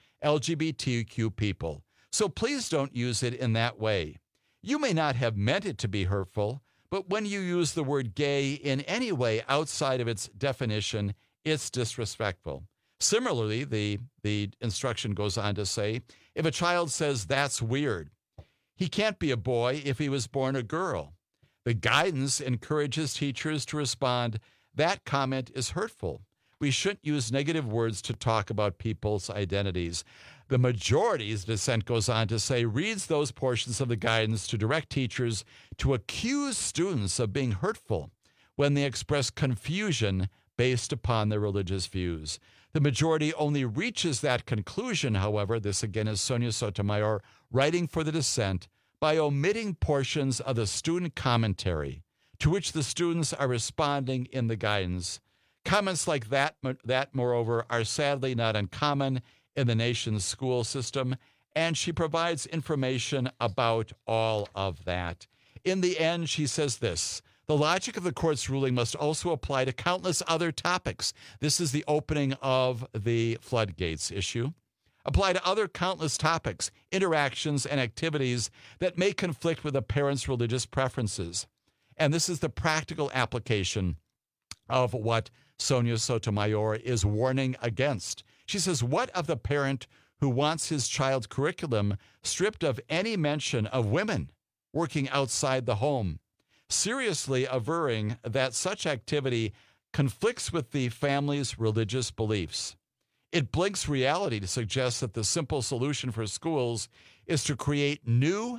LGBTQ people. So please don't use it in that way. You may not have meant it to be hurtful, but when you use the word gay in any way outside of its definition, it's disrespectful. Similarly, the instruction goes on to say, if a child says that's weird, he can't be a boy if he was born a girl. The guidance encourages teachers to respond, that comment is hurtful. We shouldn't use negative words to talk about people's identities. The majority's dissent goes on to say, reads those portions of the guidance to direct teachers to accuse students of being hurtful when they express confusion based upon their religious views. The majority only reaches that conclusion, however, this again is Sonia Sotomayor writing for the dissent, by omitting portions of the student commentary to which the students are responding in the guidance. Comments like that, moreover, are sadly not uncommon in the nation's school system, and she provides information about all of that. In the end, she says this: the logic of the court's ruling must also apply to countless other topics. This is the opening of the floodgates issue. Apply to other countless topics, interactions, and activities that may conflict with a parent's religious preferences. And this is the practical application of what Sonia Sotomayor is warning against. She says, what of the parent who wants his child's curriculum stripped of any mention of women working outside the home, seriously averring that such activity conflicts with the family's religious beliefs? It blinks reality to suggest that the simple solution for schools is to create new,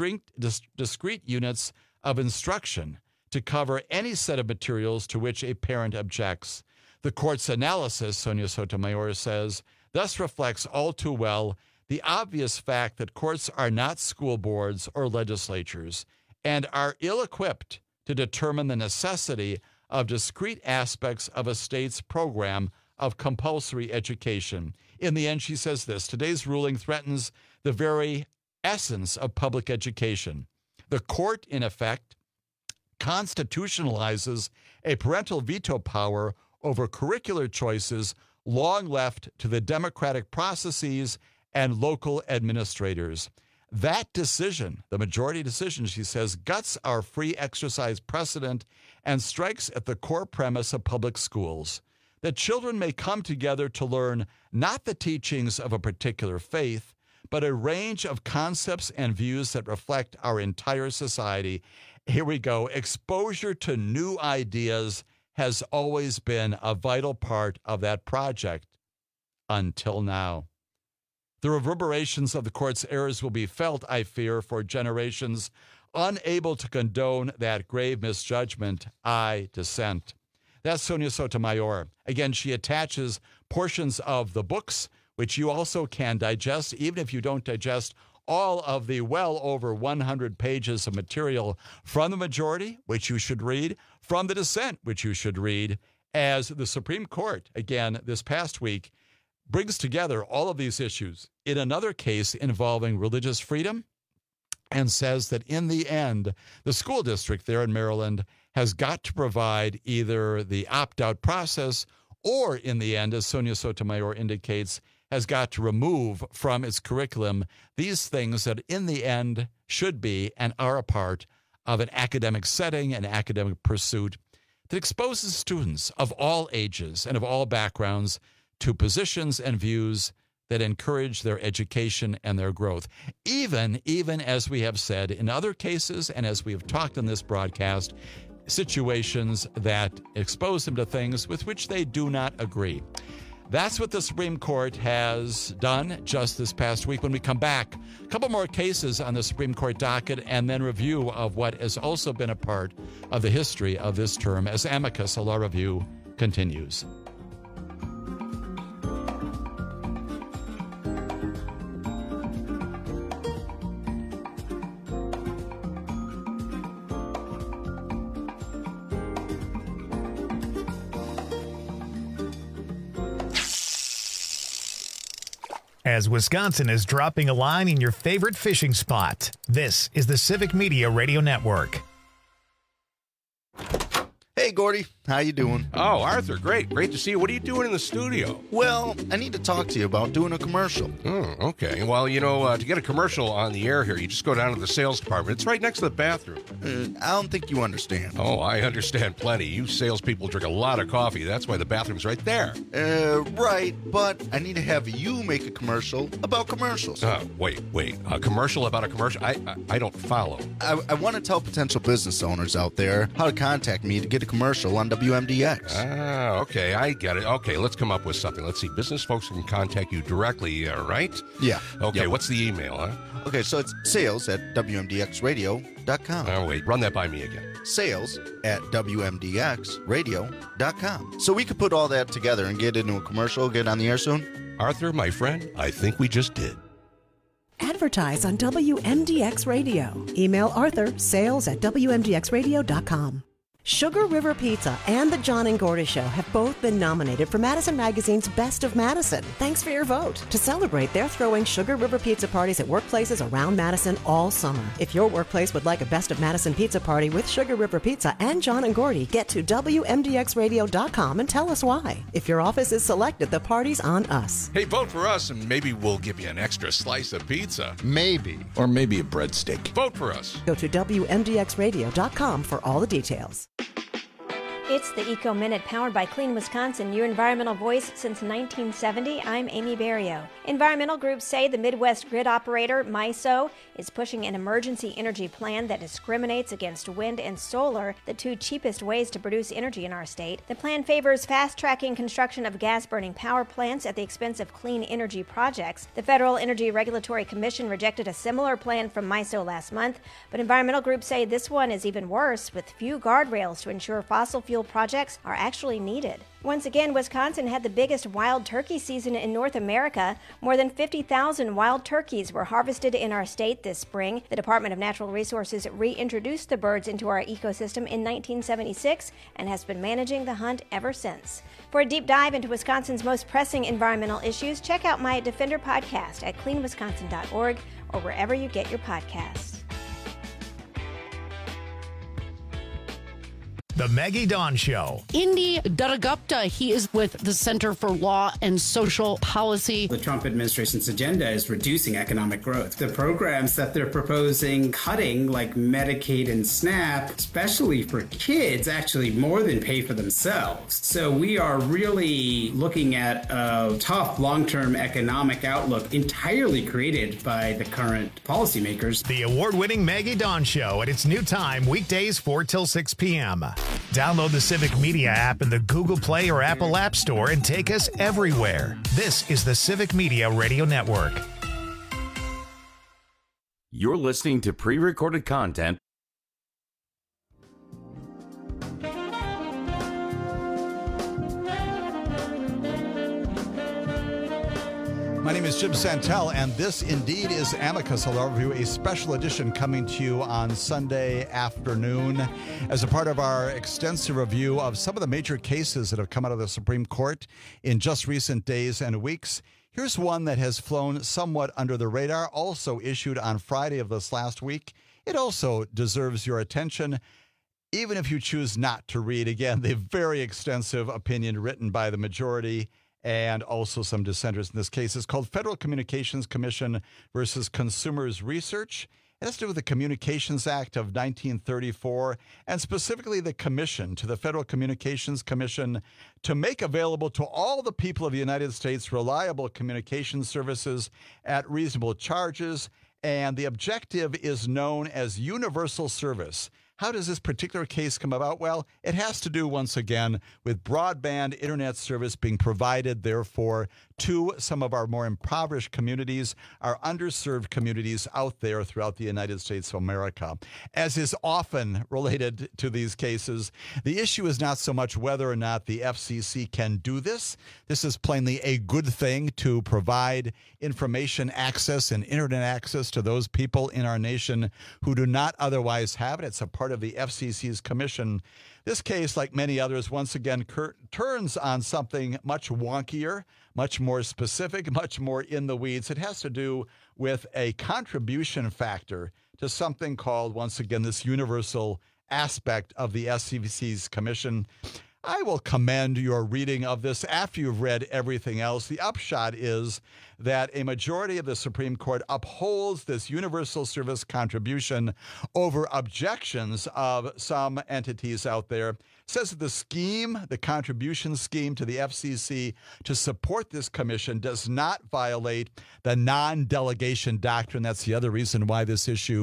discrete units of instruction to cover any set of materials to which a parent objects. The court's analysis, Sonia Sotomayor says, thus reflects all too well the obvious fact that courts are not school boards or legislatures and are ill-equipped to determine the necessity of discrete aspects of a state's program of compulsory education. In the end, she says this: today's ruling threatens the very essence of public education. The court, in effect, constitutionalizes a parental veto power over curricular choices long left to the democratic processes and local administrators. That decision, the majority decision, she says, guts our free exercise precedent and strikes at the core premise of public schools, that children may come together to learn not the teachings of a particular faith, but a range of concepts and views that reflect our entire society. Here we go. Exposure to new ideas has always been a vital part of that project until now. The reverberations of the court's errors will be felt, I fear, for generations. Unable to condone that grave misjudgment, I dissent. That's Sonia Sotomayor. Again, she attaches portions of the books, which you also can digest, even if you don't digest all of the well over 100 pages of material from the majority, which you should read, from the dissent, which you should read, as the Supreme Court, again, this past week, brings together all of these issues in another case involving religious freedom and says that in the end, the school district there in Maryland has got to provide either the opt-out process or, in the end, as Sonia Sotomayor indicates, has got to remove from its curriculum these things that in the end should be and are a part of an academic setting, an academic pursuit that exposes students of all ages and of all backgrounds to positions and views that encourage their education and their growth. Even as we have said in other cases and as we have talked in this broadcast, situations that expose them to things with which they do not agree. That's what the Supreme Court has done just this past week. When we come back, a couple more cases on the Supreme Court docket and then review of what has also been a part of the history of this term as Amicus, a law review, continues. As Wisconsin is dropping a line in your favorite fishing spot, this is the Civic Media Radio Network. Hey, Gordy. How you doing? Oh, Arthur, great. Great to see you. What are you doing in the studio? Well, I need to talk to you about doing a commercial. Oh, okay. Well, you know, to get a commercial on the air here, you just go down to the sales department. It's right next to the bathroom. I don't think you understand. Oh, I understand plenty. You salespeople drink a lot of coffee. That's why the bathroom's right there. Right, but I need to have you make a commercial about commercials. Wait. A commercial about a commercial? I don't follow. I want to tell potential business owners out there how to contact me to get a commercial on WMDX. Okay, I get it. Okay, let's come up with something. Let's see. Business folks can contact you directly, right? Yeah. Okay, yep. What's the email, huh? Okay, so it's sales@WMDXradio.com. wait, run that by me again. Sales at WMDXradio.com. So we could put all that together and get into a commercial, get on the air soon? Arthur, my friend, I think we just did. Advertise on WMDX Radio. Email Arthur, sales at WMDXradio.com. Sugar River Pizza and the John and Gordy Show have both been nominated for Madison Magazine's Best of Madison. Thanks for your vote. To celebrate, they're throwing Sugar River Pizza parties at workplaces around Madison all summer. If your workplace would like a Best of Madison pizza party with Sugar River Pizza and John and Gordy, get to WMDXradio.com and tell us why. If your office is selected, the party's on us. Hey, vote for us and maybe we'll give you an extra slice of pizza. Maybe. Or maybe a breadstick. Vote for us. Go to WMDXradio.com for all the details. It's the Eco Minute, powered by Clean Wisconsin, your environmental voice since 1970. I'm Amy Barrio. Environmental groups say the Midwest grid operator, MISO, is pushing an emergency energy plan that discriminates against wind and solar, the two cheapest ways to produce energy in our state. The plan favors fast-tracking construction of gas-burning power plants at the expense of clean energy projects. The Federal Energy Regulatory Commission rejected a similar plan from MISO last month, but environmental groups say this one is even worse, with few guardrails to ensure fossil fuel projects are actually needed. Once again, Wisconsin had the biggest wild turkey season in North America. More than 50,000 wild turkeys were harvested in our state this spring. The Department of Natural Resources reintroduced the birds into our ecosystem in 1976 and has been managing the hunt ever since. For a deep dive into Wisconsin's most pressing environmental issues, check out my Defender podcast at cleanwisconsin.org or wherever you get your podcasts. The Maggie Dawn Show. Indy Daragupta, he is with the Center for Law and Social Policy. The Trump administration's agenda is reducing economic growth. The programs that they're proposing cutting, like Medicaid and SNAP, especially for kids, actually more than pay for themselves. So we are really looking at a tough long-term economic outlook entirely created by the current policymakers. The award-winning Maggie Dawn Show at its new time, weekdays 4 till 6 p.m. Download the Civic Media app in the Google Play or Apple App Store and take us everywhere. This is the Civic Media Radio Network. You're listening to pre-recorded content. My name is Jim Santel, and this indeed is Amicus, a law review, a special edition coming to you on Sunday afternoon as a part of our extensive review of some of the major cases that have come out of the Supreme Court in just recent days and weeks. Here's one that has flown somewhat under the radar, also issued on Friday of this last week. It also deserves your attention, even if you choose not to read, again, the very extensive opinion written by the majority and also some dissenters in this case. Is called Federal Communications Commission versus Consumers Research. It has to do with the Communications Act of 1934, and specifically the commission to the Federal Communications Commission to make available to all the people of the United States reliable communication services at reasonable charges. And the objective is known as universal service. How does this particular case come about? Well, it has to do, once again, with broadband internet service being provided, therefore, to some of our more impoverished communities, our underserved communities out there throughout the United States of America. As is often related to these cases, the issue is not so much whether or not the FCC can do this. This is plainly a good thing to provide information access and internet access to those people in our nation who do not otherwise have it. It's a part of the FCC's commission. This case, like many others, once again turns on something much wonkier, much more specific, much more in the weeds. It has to do with a contribution factor to something called, once again, this universal aspect of the FCC's commission. I will commend your reading of this after you've read everything else. The upshot is that a majority of the Supreme Court upholds this universal service contribution over objections of some entities out there. Says that the scheme, the contribution scheme to the FCC to support this commission does not violate the non-delegation doctrine. That's the other reason why this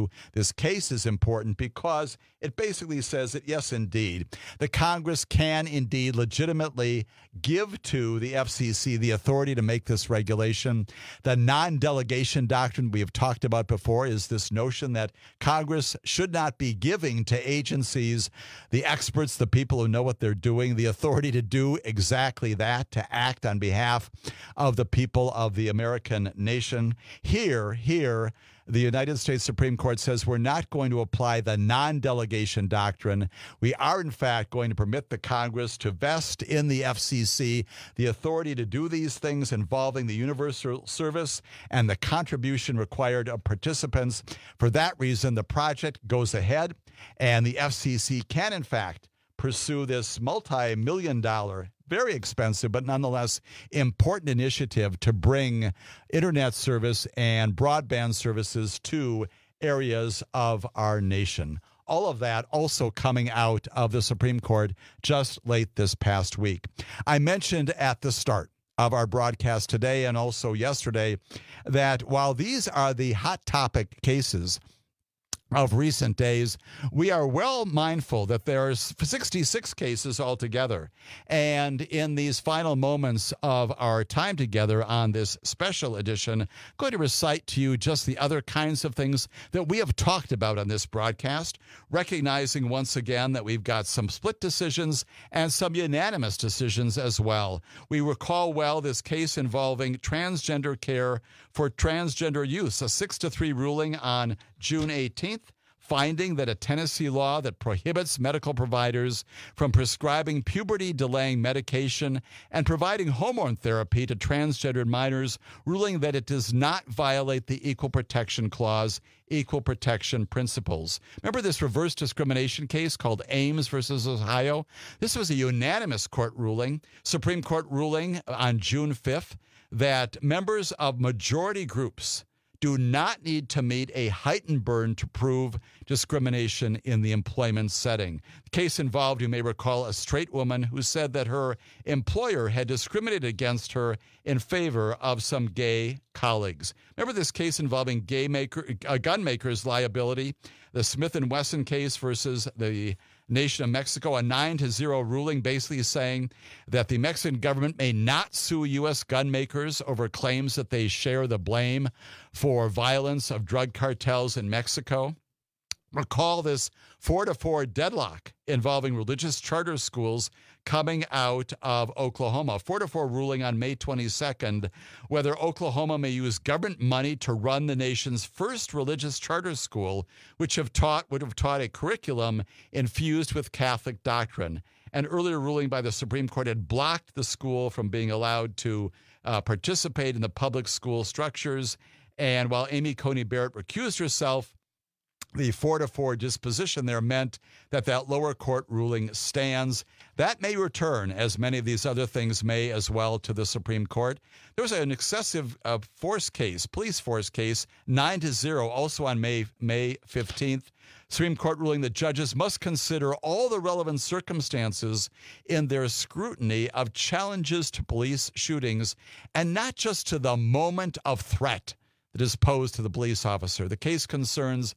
case is important, because it basically says that, yes, indeed, the Congress can indeed legitimately give to the FCC the authority to make this regulation. election. The non-delegation doctrine we have talked about before is this notion that Congress should not be giving to agencies, the experts, the people who know what they're doing, the authority to do exactly that, to act on behalf of the people of the American nation. Here, the United States Supreme Court says we're not going to apply the non-delegation doctrine. We are, in fact, going to permit the Congress to vest in the FCC the authority to do these things involving the universal service and the contribution required of participants. For that reason, the project goes ahead, and the FCC can, in fact, pursue this multi-million-dollar, very expensive, but nonetheless important initiative to bring internet service and broadband services to areas of our nation. All of that also coming out of the Supreme Court just late this past week. I mentioned at the start of our broadcast today and also yesterday that while these are the hot topic cases of recent days, we are well mindful that there's 66 cases altogether. And in these final moments of our time together on this special edition, I'm going to recite to you just the other kinds of things that we have talked about on this broadcast, recognizing once again that we've got some split decisions and some unanimous decisions as well. We recall well this case involving transgender care for transgender use, a 6-3 ruling on June 18th, finding that a Tennessee law that prohibits medical providers from prescribing puberty-delaying medication and providing hormone therapy to transgendered minors, ruling that it does not violate the Equal Protection Clause, equal protection principles. Remember this reverse discrimination case called Ames versus Ohio? This was a unanimous court ruling, Supreme Court ruling on June 5th, that members of majority groups do not need to meet a heightened burden to prove discrimination in the employment setting. The case involved, you may recall, a straight woman who said that her employer had discriminated against her in favor of some gay colleagues. Remember this case involving gun makers' liability, the Smith & Wesson case versus the nation of Mexico, a 9-0 ruling basically saying that the Mexican government may not sue U.S. gun makers over claims that they share the blame for violence of drug cartels in Mexico. Recall this 4-4 deadlock involving religious charter schools coming out of Oklahoma. 4-4 ruling on May 22nd, whether Oklahoma may use government money to run the nation's first religious charter school, which would have taught a curriculum infused with Catholic doctrine. An earlier ruling by the Supreme Court had blocked the school from being allowed to participate in the public school structures. And while Amy Coney Barrett recused herself, the 4-4 disposition there meant that lower court ruling stands. That may return, as many of these other things may as well, to the Supreme Court. There was an excessive force case, police force case, 9-0, also on May 15th. Supreme Court ruling that judges must consider all the relevant circumstances in their scrutiny of challenges to police shootings and not just to the moment of threat that is posed to the police officer. The case concerns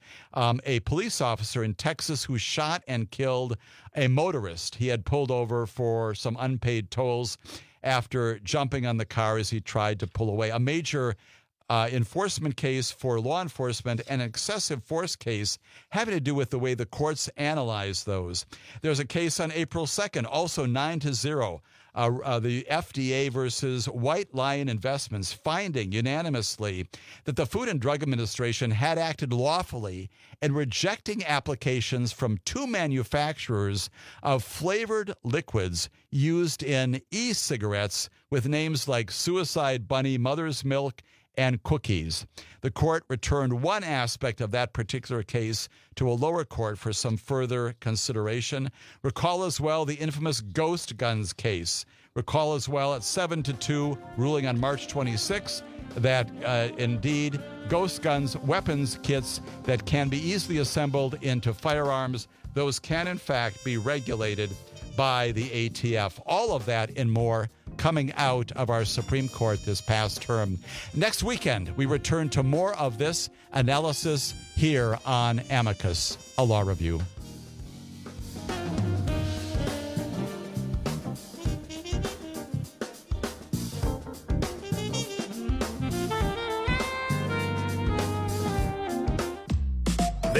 a police officer in Texas who shot and killed a motorist. He had pulled over for some unpaid tolls after jumping on the car as he tried to pull away. A major enforcement case for law enforcement and an excessive force case having to do with the way the courts analyze those. There's a case on April 2nd, also 9-0. The FDA versus White Lion Investments, finding unanimously that the Food and Drug Administration had acted lawfully in rejecting applications from 2 manufacturers of flavored liquids used in e-cigarettes with names like Suicide Bunny, Mother's Milk, and Cookies. The court returned one aspect of that particular case to a lower court for some further consideration. Recall as well the infamous Ghost Guns case. Recall as well at 7-2 ruling on March 26 that indeed Ghost Guns weapons kits that can be easily assembled into firearms, those can in fact be regulated by the ATF. All of that and more coming out of our Supreme Court this past term. Next weekend, we return to more of this analysis here on Amicus, a law review.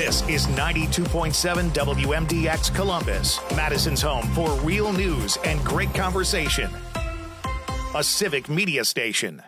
This is 92.7 WMDX Columbus, Madison's home for real news and great conversation. A civic media station.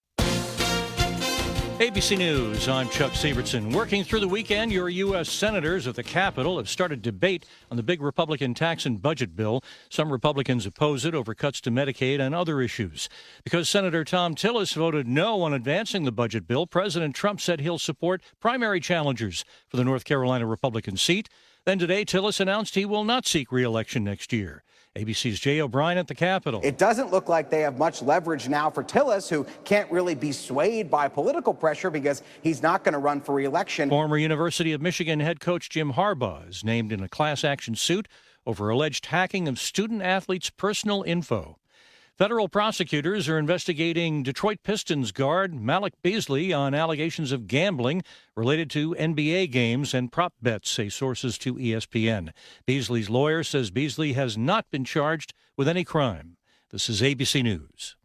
ABC News, I'm Chuck Sievertson. Working through the weekend, your U.S. senators at the Capitol have started debate on the big Republican tax and budget bill. Some Republicans oppose it over cuts to Medicaid and other issues. Because Senator Thom Tillis voted no on advancing the budget bill, President Trump said he'll support primary challengers for the North Carolina Republican seat. Then today, Tillis announced he will not seek re-election next year. ABC's Jay O'Brien at the Capitol. It doesn't look like they have much leverage now for Tillis, who can't really be swayed by political pressure because he's not going to run for re-election. Former University of Michigan head coach Jim Harbaugh is named in a class action suit over alleged hacking of student athletes' personal info. Federal prosecutors are investigating Detroit Pistons guard Malik Beasley on allegations of gambling related to NBA games and prop bets, say sources to ESPN. Beasley's lawyer says Beasley has not been charged with any crime. This is ABC News.